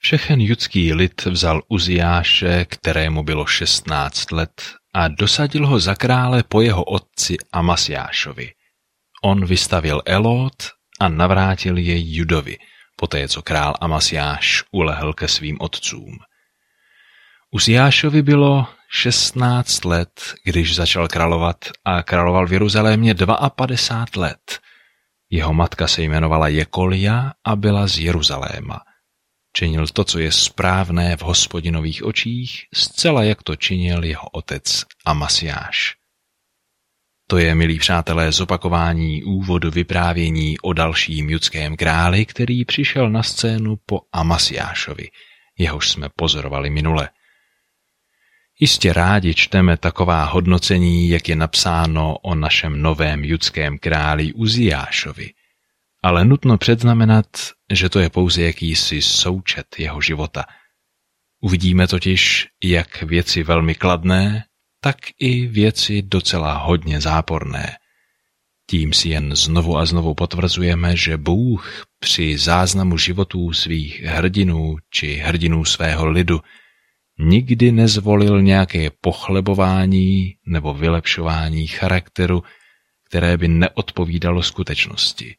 Všechen judský lid vzal Uziáše, kterému bylo 16 let, a dosadil ho za krále po jeho otci Amasiášovi. On vystavil Elot a navrátil jej Judovi, poté co král Amasiáš ulehl ke svým otcům. Uziášovi bylo 16 let, když začal královat, a královal v Jeruzalémě 52 let. Jeho matka se jmenovala Jekolja a byla z Jeruzaléma. Činil to, co je správné v Hospodinových očích, zcela jak to činil jeho otec Amasiáš. To je, milí přátelé, zopakování úvodu vyprávění o dalším judském králi, který přišel na scénu po Amasiášovi, jehož jsme pozorovali minule. Jistě rádi čteme taková hodnocení, jak je napsáno o našem novém judském králi Uziášovi, ale nutno předznamenat, že to je pouze jakýsi součet jeho života. Uvidíme totiž jak věci velmi kladné, tak i věci docela hodně záporné. Tím si jen znovu a znovu potvrzujeme, že Bůh při záznamu životů svých hrdinů či hrdinů svého lidu nikdy nezvolil nějaké pochlebování nebo vylepšování charakteru, které by neodpovídalo skutečnosti.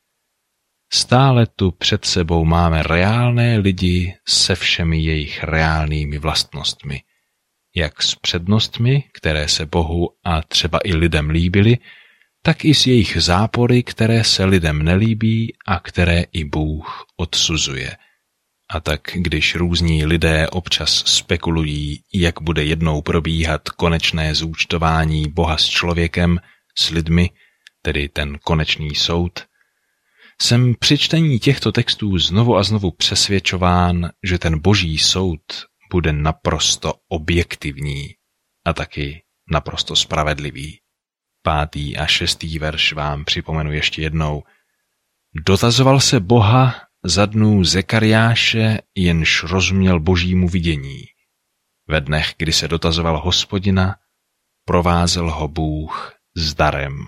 Stále tu před sebou máme reálné lidi se všemi jejich reálnými vlastnostmi, jak s přednostmi, které se Bohu a třeba i lidem líbily, tak i s jejich zápory, které se lidem nelíbí a které i Bůh odsuzuje. A tak, když různí lidé občas spekulují, jak bude jednou probíhat konečné zúčtování Boha s člověkem, s lidmi, tedy ten konečný soud, jsem při čtení těchto textů znovu a znovu přesvědčován, že ten boží soud bude naprosto objektivní a taky naprosto spravedlivý. 5. a 6. verš vám připomenu ještě jednou. Dotazoval se Boha za dnů Zekariáše, jenž rozuměl božímu vidění. Ve dnech, kdy se dotazoval Hospodina, provázel ho Bůh s darem.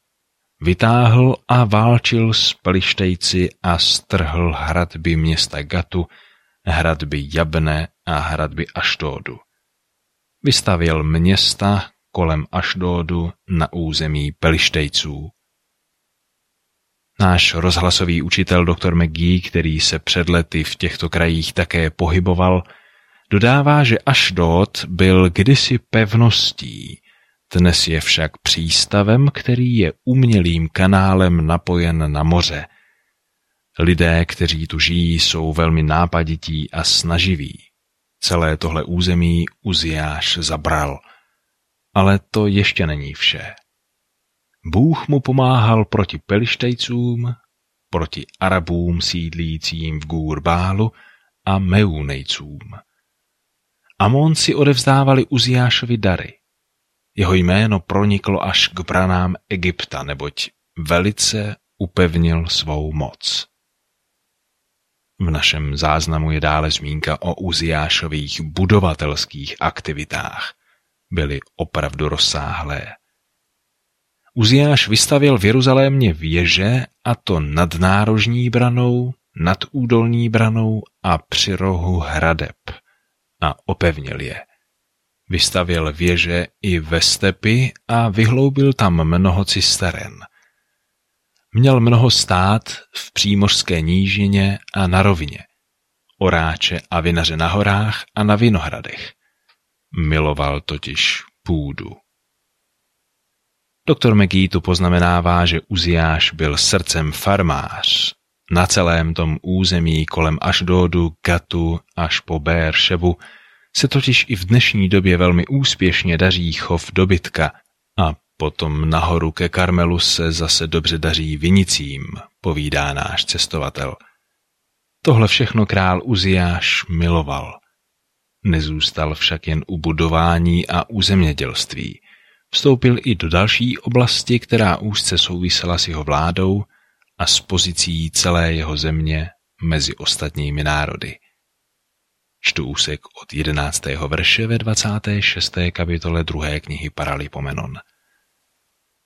Vytáhl a válčil s Pelištejci a strhl hradby města Gatu, hradby Jabne a hradby Ašdódu. Vystavěl města kolem Ašdódu na území Pelištejců. Náš rozhlasový učitel dr. McGee, který se před lety v těchto krajích také pohyboval, dodává, že Ašdód byl kdysi pevností, dnes je však přístavem, který je umělým kanálem napojen na moře. Lidé, kteří tu žijí, jsou velmi nápadití a snaživí. Celé tohle území Uziáš zabral. Ale to ještě není vše. Bůh mu pomáhal proti Pelištejcům, proti Arabům sídlícím v Gúrbálu a Meunejcům. Amonci odevzdávali Uziášovi dary. Jeho jméno proniklo až k branám Egypta, neboť velice upevnil svou moc. V našem záznamu je dále zmínka o Uziášových budovatelských aktivitách. Byly opravdu rozsáhlé. Uziáš vystavěl v Jeruzalémě věže, a to nad nárožní branou, nad údolní branou a při rohu hradeb, a opevnil je. Vystavěl věže i ve stepi a vyhloubil tam mnoho cisteren. Měl mnoho stád v přímořské nížině a na rovině, oráče a vinaře na horách a na vinohradech. Miloval totiž půdu. Doktor McGee tu poznamenává, že Uziáš byl srdcem farmář. Na celém tom území kolem Ašdódu, Gatu až po Bér-šebu se totiž i v dnešní době velmi úspěšně daří chov dobytka a potom nahoru ke Karmelu se zase dobře daří vinicím, povídá náš cestovatel. Tohle všechno král Uziáš miloval. Nezůstal však jen u budování a u zemědělství. Vstoupil i do další oblasti, která úzce souvisela s jeho vládou a s pozicí celé jeho země mezi ostatními národy. Čtu úsek od 11. verše ve 26. kapitole 2. knihy Paralipomenon.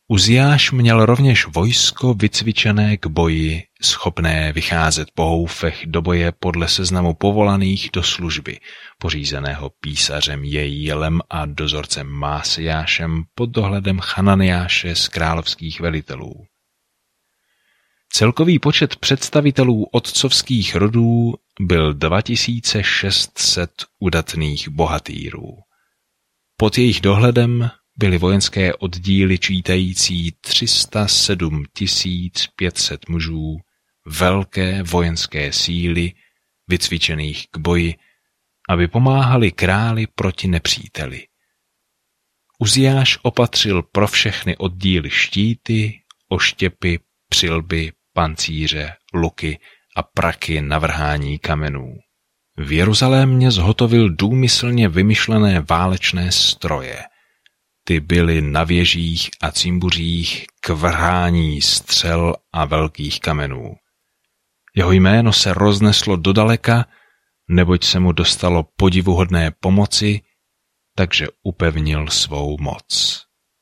Uziáš měl rovněž vojsko vycvičené k boji, schopné vycházet po houfech do boje podle seznamu povolaných do služby, pořízeného písařem Jejíelem a dozorcem Másejášem pod dohledem Chananiáše z královských velitelů. Celkový počet představitelů otcovských rodů byl 2600 udatných bohatýrů. Pod jejich dohledem byly vojenské oddíly čítající 307 500 mužů, velké vojenské síly, vycvičených k boji, aby pomáhali králi proti nepříteli. Uziáš opatřil pro všechny oddíly štíty, oštěpy, přilby, pancíře, luky a praky na vrhání kamenů. V Jeruzalémě zhotovil důmyslně vymyšlené válečné stroje. Ty byly na věžích a cimbuřích k vrhání střel a velkých kamenů. Jeho jméno se rozneslo dodaleka, neboť se mu dostalo podivuhodné pomoci, takže upevnil svou moc.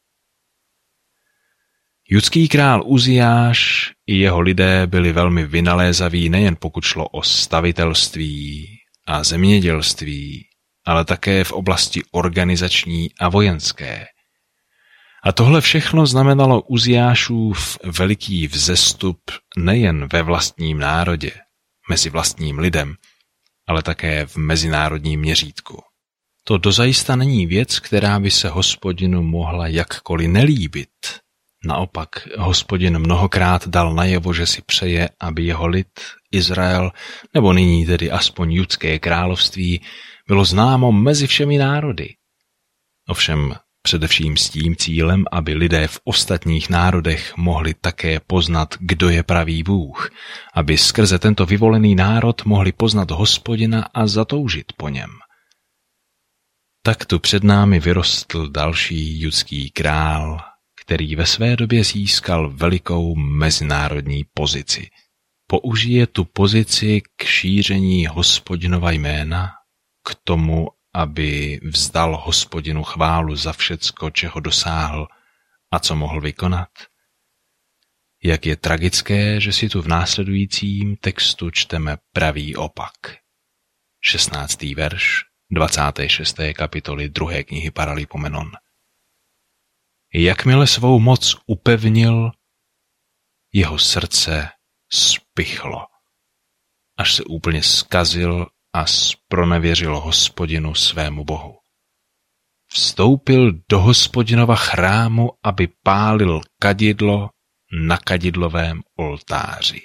Judský král Uziáš i jeho lidé byli velmi vynalézaví nejen pokud šlo o stavitelství a zemědělství, ale také v oblasti organizační a vojenské. A tohle všechno znamenalo Uziášův veliký vzestup nejen ve vlastním národě, mezi vlastním lidem, ale také v mezinárodním měřítku. To dozajista není věc, která by se Hospodinu mohla jakkoliv nelíbit. Naopak, Hospodin mnohokrát dal najevo, že si přeje, aby jeho lid, Izrael, nebo nyní tedy aspoň Judské království, bylo známo mezi všemi národy. Ovšem především s tím cílem, aby lidé v ostatních národech mohli také poznat, kdo je pravý Bůh, aby skrze tento vyvolený národ mohli poznat Hospodina a zatoužit po něm. Tak tu před námi vyrostl další judský král, který ve své době získal velikou mezinárodní pozici. Použije tu pozici k šíření Hospodinova jména, k tomu, aby vzdal Hospodinu chválu za všecko, čeho dosáhl a co mohl vykonat. Jak je tragické, že si tu v následujícím textu čteme pravý opak. 16. verš 26. kapitoly 2. knihy Paralipomenon. Jakmile svou moc upevnil, jeho srdce spichlo, až se úplně zkazil a zpronevěřil Hospodinu svému Bohu. Vstoupil do Hospodinova chrámu, aby pálil kadidlo na kadidlovém oltáři.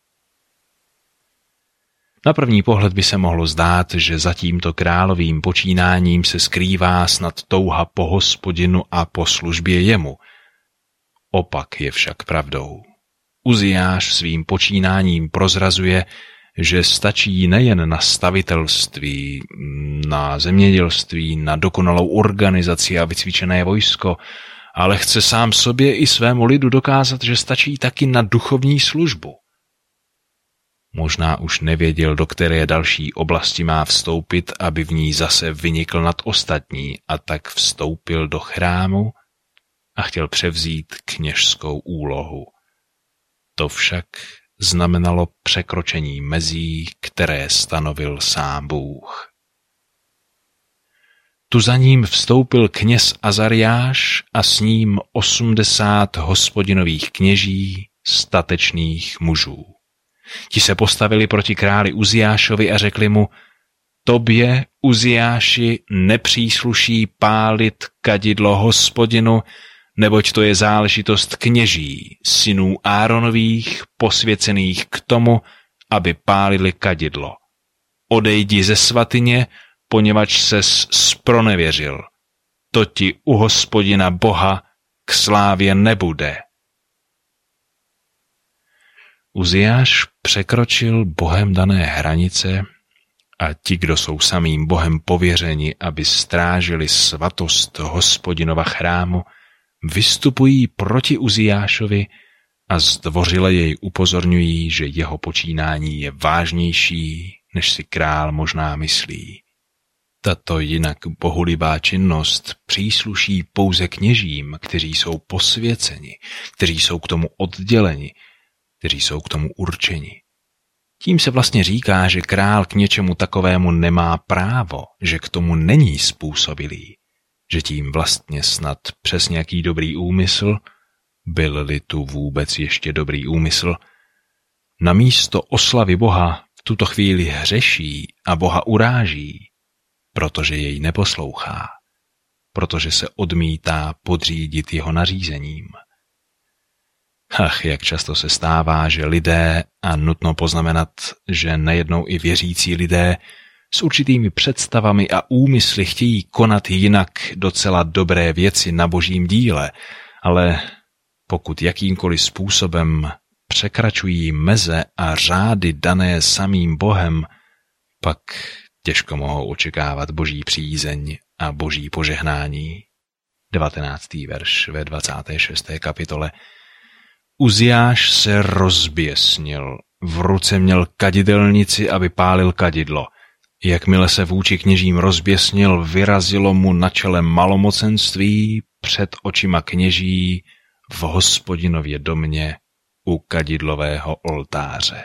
Na první pohled by se mohlo zdát, že za tímto královým počínáním se skrývá snad touha po Hospodinu a po službě jemu. Opak je však pravdou. Uziáš svým počínáním prozrazuje, že stačí nejen na stavitelství, na zemědělství, na dokonalou organizaci a vycvičené vojsko, ale chce sám sobě i svému lidu dokázat, že stačí taky na duchovní službu. Možná už nevěděl, do které další oblasti má vstoupit, aby v ní zase vynikl nad ostatní, a tak vstoupil do chrámu a chtěl převzít kněžskou úlohu. To však znamenalo překročení mezí, které stanovil sám Bůh. Tu za ním vstoupil kněz Azariáš a s ním 80 Hospodinových kněží, statečných mužů. Ti se postavili proti králi Uziášovi a řekli mu: Tobě, Uziáši, nepřísluší pálit kadidlo Hospodinu, neboť to je záležitost kněží, synů Áronových, posvěcených k tomu, aby pálili kadidlo. Odejdi ze svatyně, poněvadž ses zpronevěřil. To ti u Hospodina Boha k slávě nebude. Uziáš překročil Bohem dané hranice a ti, kdo jsou samým Bohem pověřeni, aby strážili svatost Hospodinova chrámu, vystupují proti Uziášovi a zdvořile jej upozorňují, že jeho počínání je vážnější, než si král možná myslí. Tato jinak bohulibá činnost přísluší pouze kněžím, kteří jsou posvěceni, kteří jsou k tomu odděleni, kteří jsou k tomu určeni. Tím se vlastně říká, že král k něčemu takovému nemá právo, že k tomu není způsobilý, že tím vlastně snad přes nějaký dobrý úmysl, byl-li tu vůbec ještě dobrý úmysl, namísto oslavy Boha v tuto chvíli hřeší a Boha uráží, protože jej neposlouchá, protože se odmítá podřídit jeho nařízením. Ach, jak často se stává, že lidé, a nutno poznamenat, že nejednou i věřící lidé, s určitými představami a úmysly chtějí konat jinak docela dobré věci na božím díle, ale pokud jakýmkoliv způsobem překračují meze a řády dané samým Bohem, pak těžko mohou očekávat boží přízeň a boží požehnání. 19. verš ve 26. kapitole. Uziáš se rozběsnil, v ruce měl kadidelnici, aby pálil kadidlo. Jakmile se vůči kněžím rozběsnil, vyrazilo mu na čele malomocenství před očima kněží v Hospodinově domě u kadidlového oltáře.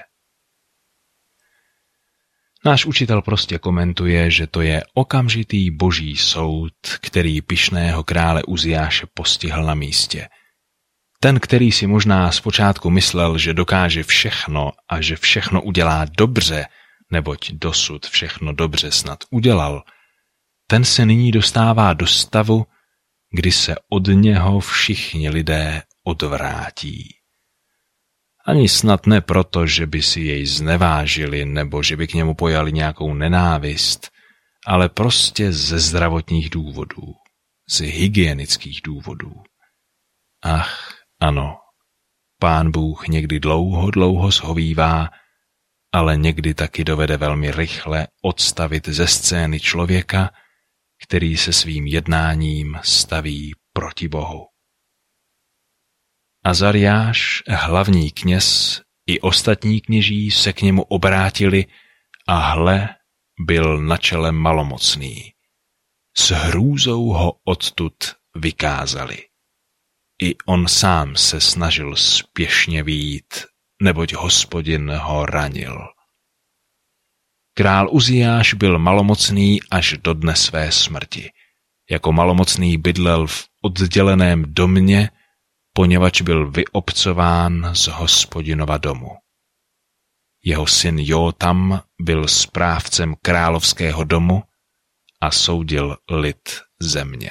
Náš učitel prostě komentuje, že to je okamžitý boží soud, který pyšného krále Uziáše postihl na místě. Ten, který si možná zpočátku myslel, že dokáže všechno a že všechno udělá dobře, neboť dosud všechno dobře snad udělal, ten se nyní dostává do stavu, kdy se od něho všichni lidé odvrátí. Ani snad ne proto, že by si jej znevážili nebo že by k němu pojali nějakou nenávist, ale prostě ze zdravotních důvodů, z hygienických důvodů. Ach, ano, Pán Bůh někdy dlouho shovívá, ale někdy taky dovede velmi rychle odstavit ze scény člověka, který se svým jednáním staví proti Bohu. Azariáš, hlavní kněz, i ostatní kněží se k němu obrátili a hle, byl na čele malomocný. S hrůzou ho odtud vykázali. I on sám se snažil spěšně vyjít, neboť Hospodin ho ranil. Král Uziáš byl malomocný až do dne své smrti. Jako malomocný bydlel v odděleném domě, poněvadž byl vyobcován z Hospodinova domu. Jeho syn Jótam byl správcem královského domu a soudil lid země.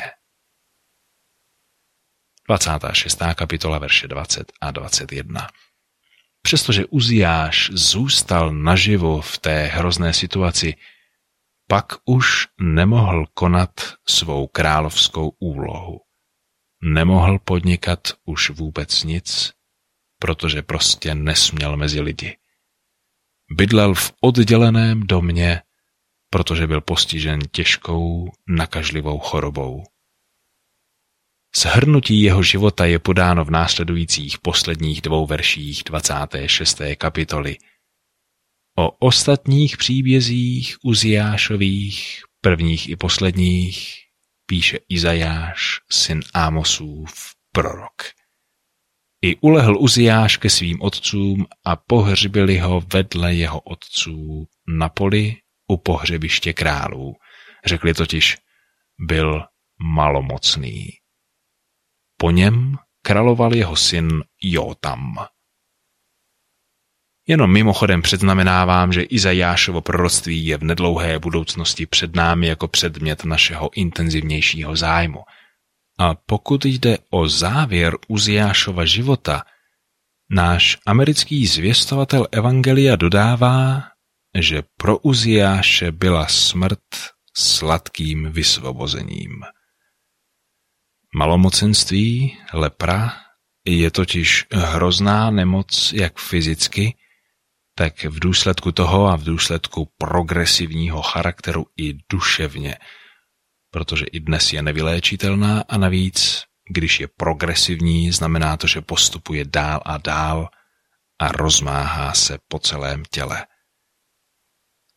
26. kapitola verše 20 a 21. Přestože Uziáš zůstal naživu v té hrozné situaci, pak už nemohl konat svou královskou úlohu. Nemohl podnikat už vůbec nic, protože prostě nesměl mezi lidi. Bydlel v odděleném domě, protože byl postižen těžkou nakažlivou chorobou. Shrnutí jeho života je podáno v následujících posledních 2 verších 26. kapitoly. O ostatních příbězích Uziášových, prvních i posledních, píše Izajáš, syn Ámosův, prorok. I ulehl Uziáš ke svým otcům a pohřbili ho vedle jeho otců na poli u pohřebiště králů. Řekli totiž, byl malomocný. Po něm královal jeho syn Jótam. Jenom mimochodem předznamenávám, že Izajášovo proroctví je v nedlouhé budoucnosti před námi jako předmět našeho intenzivnějšího zájmu. A pokud jde o závěr Uziášova života, náš americký zvěstovatel evangelia dodává, že pro Uziáše byla smrt sladkým vysvobozením. Malomocenství, lepra, je totiž hrozná nemoc jak fyzicky, tak v důsledku toho a v důsledku progresivního charakteru i duševně, protože i dnes je nevyléčitelná a navíc, když je progresivní, znamená to, že postupuje dál a dál a rozmáhá se po celém těle.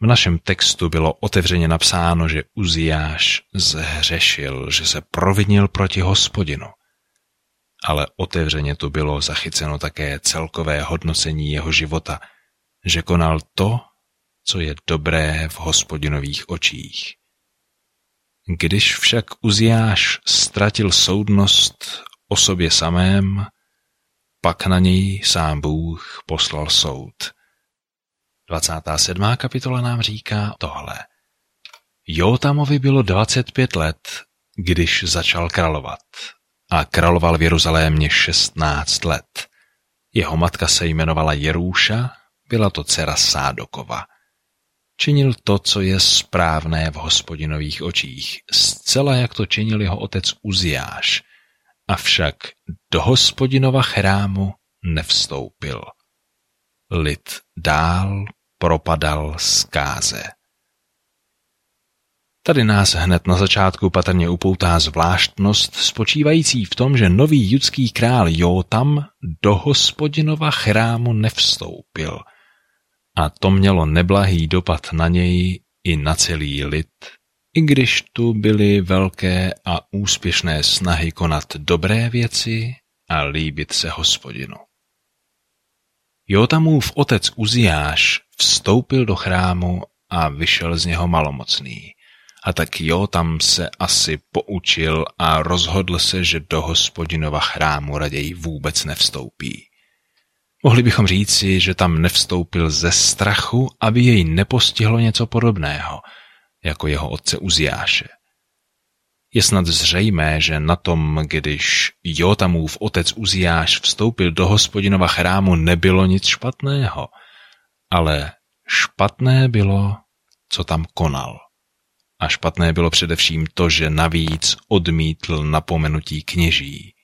V našem textu bylo otevřeně napsáno, že Uziáš zhřešil, že se provinil proti Hospodinu. Ale otevřeně tu bylo zachyceno také celkové hodnocení jeho života, že konal to, co je dobré v Hospodinových očích. Když však Uziáš ztratil soudnost o sobě samém, pak na něj sám Bůh poslal soud. 27. kapitola nám říká tohle. Jótamovi bylo 25 let, když začal královat a královal v Jeruzalémě 16 let. Jeho matka se jmenovala Jerúša, byla to dcera Sádokova. Činil to, co je správné v Hospodinových očích, zcela jak to činil jeho otec Uziáš, avšak do Hospodinova chrámu nevstoupil. Lid dál propadal zkáze. Tady nás hned na začátku patrně upoutá zvláštnost spočívající v tom, že nový judský král Jótam do Hospodinova chrámu nevstoupil. A to mělo neblahý dopad na něj i na celý lid, i když tu byly velké a úspěšné snahy konat dobré věci a líbit se Hospodinu. Jótamův otec Uziáš vstoupil do chrámu a vyšel z něho malomocný. A tak Jótam se asi poučil a rozhodl se, že do Hospodinova chrámu raději vůbec nevstoupí. Mohli bychom říci, že tam nevstoupil ze strachu, aby jej nepostihlo něco podobného, jako jeho otce Uziáše. Je snad zřejmé, že na tom, když Jótamův otec Uziáš vstoupil do Hospodinova chrámu, nebylo nic špatného, ale špatné bylo, co tam konal. A špatné bylo především to, že navíc odmítl napomenutí kněží.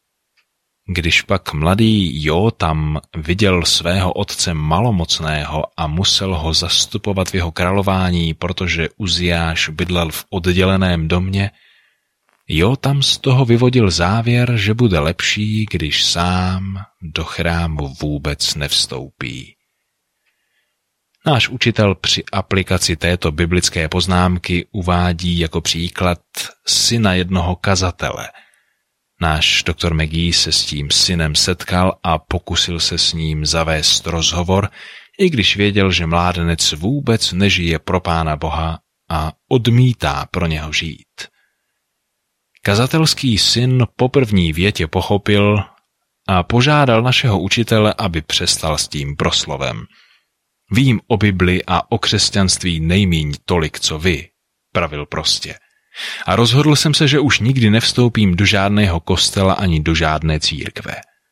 Když pak mladý Jótam viděl svého otce malomocného a musel ho zastupovat v jeho králování, protože Uziáš bydlel v odděleném domě, Jótam z toho vyvodil závěr, že bude lepší, když sám do chrámu vůbec nevstoupí. Náš učitel při aplikaci této biblické poznámky uvádí jako příklad syna jednoho kazatele. Náš doktor McGee se s tím synem setkal a pokusil se s ním zavést rozhovor, i když věděl, že mládenec vůbec nežije pro Pána Boha a odmítá pro něho žít. Kazatelský syn po první větě pochopil a požádal našeho učitele, aby přestal s tím proslovem. Vím o Bibli a o křesťanství nejmíň tolik, co vy, pravil prostě. A rozhodl jsem se, že už nikdy nevstoupím do žádného kostela ani do žádné církve.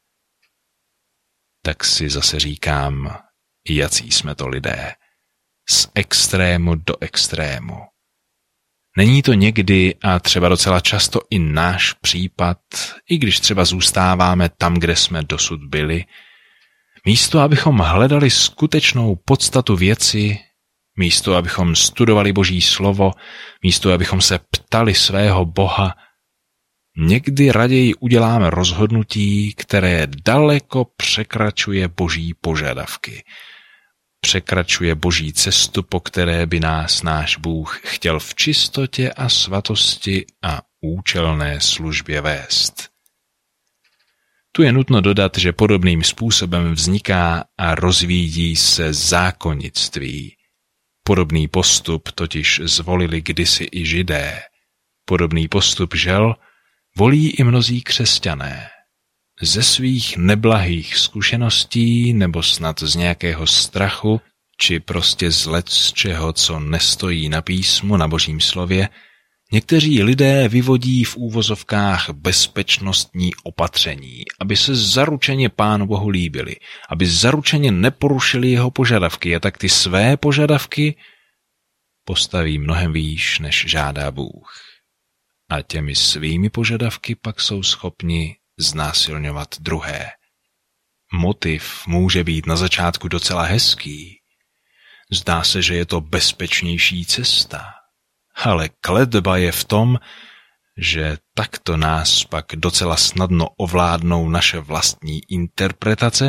Tak si zase říkám, jací jsme to lidé. Z extrému do extrému. Není to někdy a třeba docela často i náš případ, i když třeba zůstáváme tam, kde jsme dosud byli, místo abychom hledali skutečnou podstatu věci, místo abychom studovali Boží slovo, místo abychom se ptali svého Boha, někdy raději uděláme rozhodnutí, které daleko překračuje Boží požadavky. Překračuje Boží cestu, po které by nás náš Bůh chtěl v čistotě a svatosti a účelné službě vést. Tu je nutno dodat, že podobným způsobem vzniká a rozvíjí se zákonnictví. Podobný postup totiž zvolili kdysi i Židé. Podobný postup, žel, volí i mnozí křesťané. Ze svých neblahých zkušeností nebo snad z nějakého strachu, či prostě z lecčeho, co nestojí na písmu, na Božím slově, někteří lidé vyvodí v úvozovkách bezpečnostní opatření, aby se zaručeně Pánu Bohu líbili, aby zaručeně neporušili jeho požadavky a tak ty své požadavky postaví mnohem výš, než žádá Bůh. A těmi svými požadavky pak jsou schopni znásilňovat druhé. Motiv může být na začátku docela hezký. Zdá se, že je to bezpečnější cesta. Ale kletba je v tom, že takto nás pak docela snadno ovládnou naše vlastní interpretace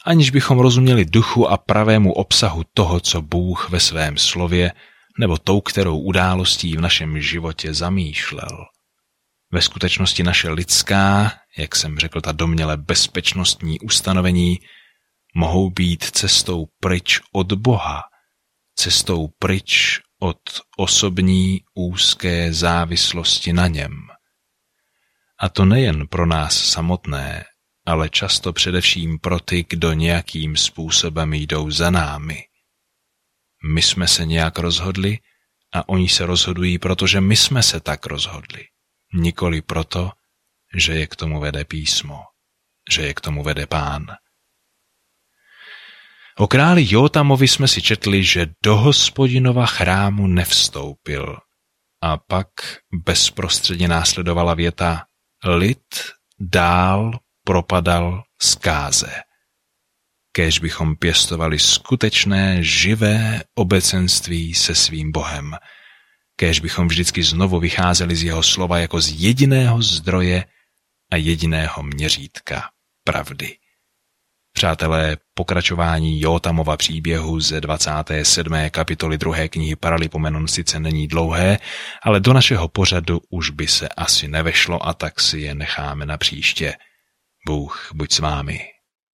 aniž bychom rozuměli duchu a pravému obsahu toho, co Bůh ve svém slově nebo tou kterou událostí v našem životě zamýšlel. Ve skutečnosti naše lidská, jak jsem řekl, ta domněle bezpečnostní ustanovení mohou být cestou pryč od Boha, cestou pryč od osobní úzké závislosti na něm. A to nejen pro nás samotné, ale často především pro ty, kdo nějakým způsobem jdou za námi. My jsme se nějak rozhodli a oni se rozhodují, protože my jsme se tak rozhodli. Nikoli proto, že je k tomu vede písmo, že je k tomu vede Pán. O králi Jótamovi jsme si četli, že do Hospodinova chrámu nevstoupil. A pak bezprostředně následovala věta: lid dál propadal zkáze. Kéž bychom pěstovali skutečné, živé obecenství se svým Bohem. Kéž bychom vždycky znovu vycházeli z jeho slova jako z jediného zdroje a jediného měřítka pravdy. Přátelé, pokračování Jótamova příběhu ze 27. kapitoly 2. knihy Paralipomenon sice není dlouhé, ale do našeho pořadu už by se asi nevešlo, a tak si je necháme na příště. Bůh buď s vámi.